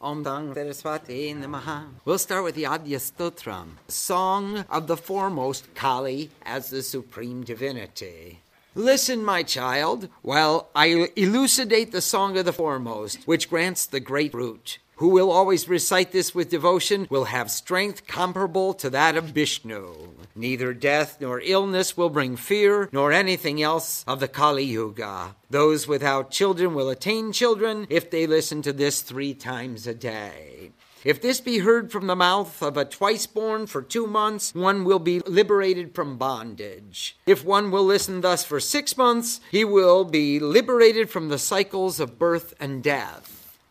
Om Dang Saraswati Namaha. We'll start with the Adya Stotram, Song of the Foremost Kali as the Supreme Divinity. Listen, my child, while I elucidate the Song of the Foremost, which grants the great root. Who will always recite this with devotion will have strength comparable to that of Vishnu. Neither death nor illness will bring fear, nor anything else of the Kali Yuga. Those without children will attain children if they listen to this 3 times a day. If this be heard from the mouth of a twice-born for 2 months, one will be liberated from bondage. If one will listen thus for 6 months, he will be liberated from the cycles of birth and death.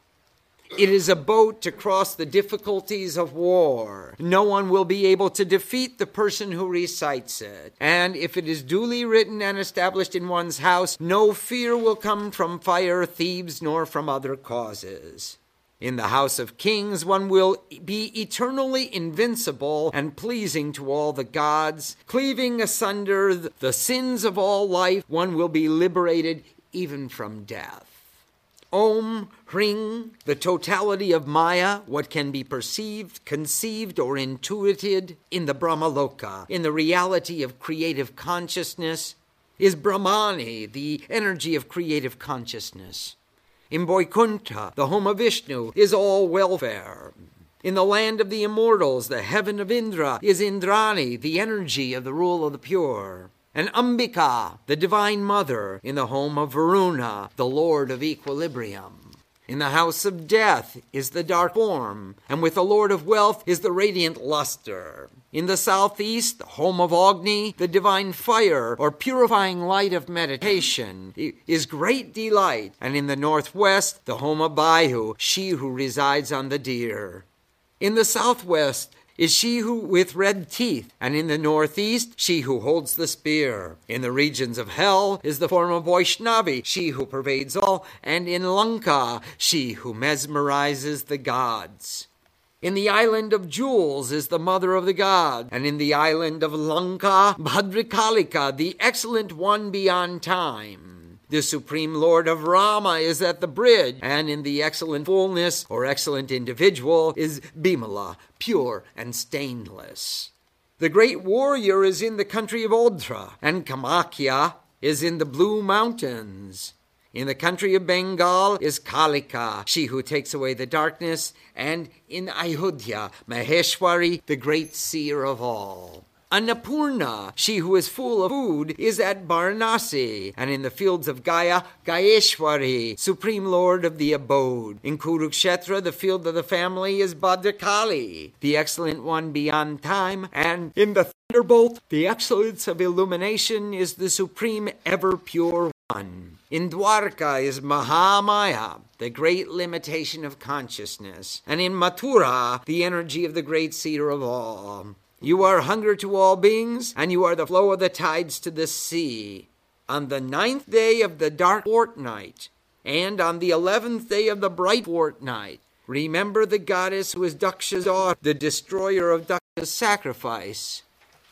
It is a boat to cross the difficulties of war. No one will be able to defeat the person who recites it. And if it is duly written and established in one's house, no fear will come from fire, thieves, nor from other causes. In the house of kings, one will be eternally invincible and pleasing to all the gods. Cleaving asunder the sins of all life, one will be liberated even from death. Om, Hring, the totality of Maya, what can be perceived, conceived, or intuited in the Brahmaloka, in the reality of creative consciousness, is Brahmani, the energy of creative consciousness. In Vaikuntha, the home of Vishnu, is all welfare. In the land of the immortals, the heaven of Indra, is Indrani, the energy of the rule of the pure. And Ambika, the divine mother, in the home of Varuna, the lord of equilibrium. In the house of death is the dark form, and with the lord of wealth is the radiant luster. In the southeast, the home of Agni, the divine fire, or purifying light of meditation, is great delight. And in the northwest, the home of Bayu, she who resides on the deer. In the southwest is she who with red teeth, and in the northeast, she who holds the spear. In the regions of hell is the form of Vaishnavi, she who pervades all, and in Lanka, she who mesmerizes the gods. In the island of jewels is the mother of the gods, and in the island of Lanka, Bhadrakalika, the excellent one beyond time. The Supreme Lord of Rama is at the bridge, and in the excellent fullness, or excellent individual, is Bimala, pure and stainless. The great warrior is in the country of Odra, and Kamakya is in the blue mountains. In the country of Bengal is Kalika, she who takes away the darkness, and in Ayodhya, Maheshwari, the great seer of all. Annapurna, she who is full of food, is at Varanasi, and in the fields of Gaya, Gayeshwari, supreme lord of the abode. In Kurukshetra, the field of the family, is Bhadrakali, the excellent one beyond time, and in the thunderbolt, the excellence of illumination is the supreme ever-pure one. In Dwarka is Mahamaya, the great limitation of consciousness, and in Mathura, the energy of the great seer of all. You are hunger to all beings, and you are the flow of the tides to the sea. On the 9th day of the dark fortnight, and on the 11th day of the bright fortnight, remember the goddess who is Daksha's daughter, the destroyer of Daksha's sacrifice.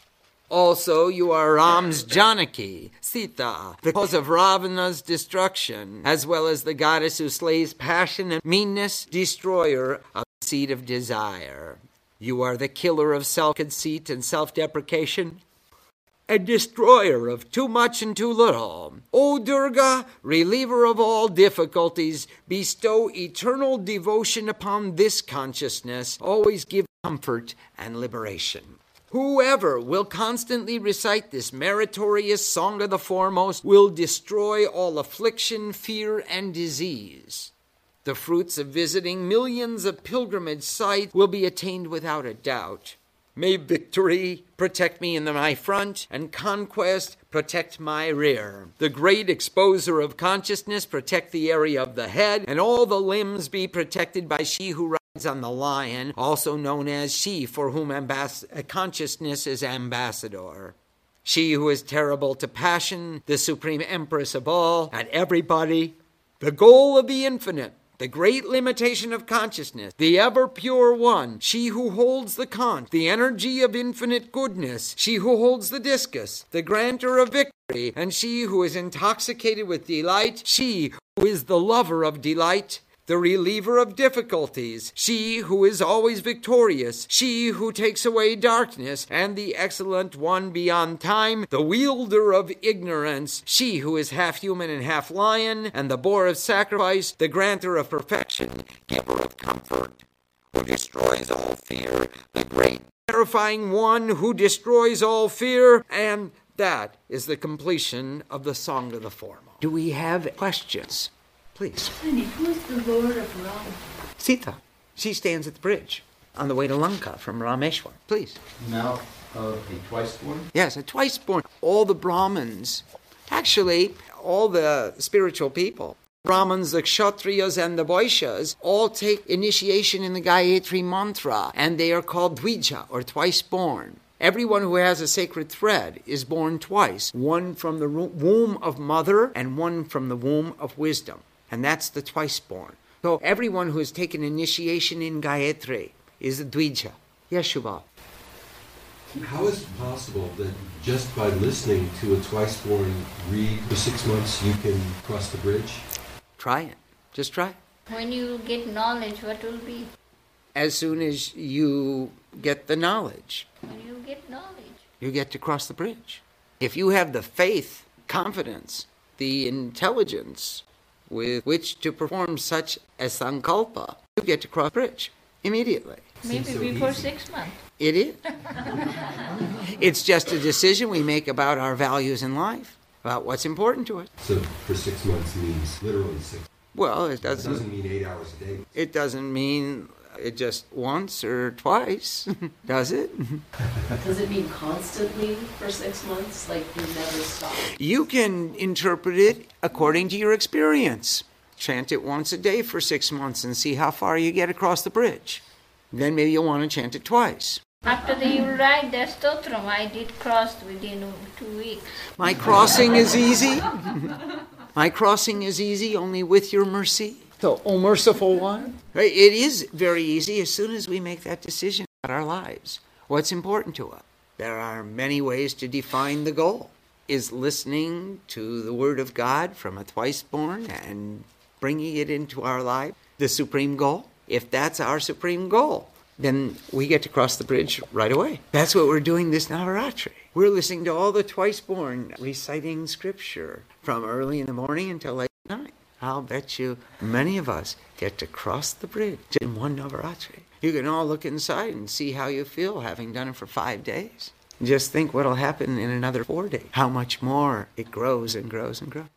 Also, you are Ram's Janaki, Sita, the cause of Ravana's destruction, as well as the goddess who slays passion and meanness, destroyer of the seed of desire. You are the killer of self-conceit and self-deprecation, a destroyer of too much and too little. O Durga, reliever of all difficulties, bestow eternal devotion upon this consciousness. Always give comfort and liberation. Whoever will constantly recite this meritorious Song of the Foremost will destroy all affliction, fear, and disease. The fruits of visiting millions of pilgrimage sites will be attained without a doubt. May victory protect me in my front, and conquest protect my rear. The great exposer of consciousness protect the area of the head, and all the limbs be protected by she who rides on the lion, also known as she for whom consciousness is ambassador. She who is terrible to passion, the supreme empress of all, and everybody, the goal of the infinite, the great limitation of consciousness, the ever-pure one, she who holds the conch, the energy of infinite goodness, she who holds the discus, the granter of victory, and she who is intoxicated with delight, she who is the lover of delight, the reliever of difficulties, she who is always victorious, she who takes away darkness, and the excellent one beyond time, the wielder of ignorance, she who is half human and half lion, and the boar of sacrifice, the granter of perfection, giver of comfort, who destroys all fear, the great terrifying one who destroys all fear, and that is the completion of the Song of the Foremost. Do we have questions? Please. Honey, who is the Lord of Ram? Sita. She stands at the bridge on the way to Lanka from Rameshwar. Please. Mouth of a twice-born? Yes, a twice-born. All the Brahmins, actually, all the spiritual people, Brahmins, the Kshatriyas, and the Vaishyas, all take initiation in the Gayatri Mantra, and they are called Dvija, or twice-born. Everyone who has a sacred thread is born twice, one from the womb of mother and one from the womb of wisdom. And that's the twice-born. So everyone who has taken initiation in Gayatri is a Dvija. Yes, Shubha? How is it possible that just by listening to a twice-born read for 6 months you can cross the bridge? Try it. Just try it. When you get knowledge, what will be? As soon as you get the knowledge, When you get knowledge. you get to cross the bridge. If you have the faith, confidence, the intelligence with which to perform such a sankalpa, you get to cross the bridge immediately. Maybe so before easy. 6 months. It is. It's just a decision we make about our values in life, about what's important to us. So for 6 months means literally 6. Well, It doesn't mean 8 hours a day. it doesn't mean it just once or twice, does it? Does it mean constantly for 6 months? Like you never stop? You can interpret it according to your experience. Chant it once a day for 6 months and see how far you get across the bridge. Then maybe you'll want to chant it twice. After you write the stotram, I did cross within 2 weeks. My crossing is easy. My crossing is easy only with your mercy. So, O merciful one. It is very easy as soon as we make that decision about our lives. What's important to us? There are many ways to define the goal. Is listening to the Word of God from a twice-born and bringing it into our life the supreme goal? If that's our supreme goal, then we get to cross the bridge right away. That's what we're doing this Navaratri. We're listening to all the twice-born reciting scripture from early in the morning until late at night. I'll bet you many of us get to cross the bridge in one Navaratri. You can all look inside and see how you feel having done it for 5 days. Just think what'll happen in another 4 days. How much more it grows and grows and grows.